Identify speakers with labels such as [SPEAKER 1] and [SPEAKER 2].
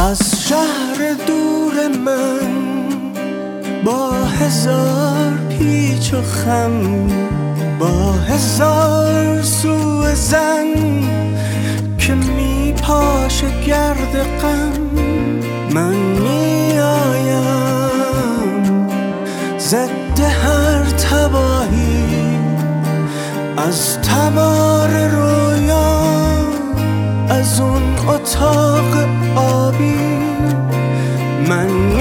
[SPEAKER 1] از شهر دور من با هزار پیچ و خم، با هزار سوء زن که می پاشه گرد غم، من می آیم ضد هر تباهی از تبار رویا، از اون اتاق آبی من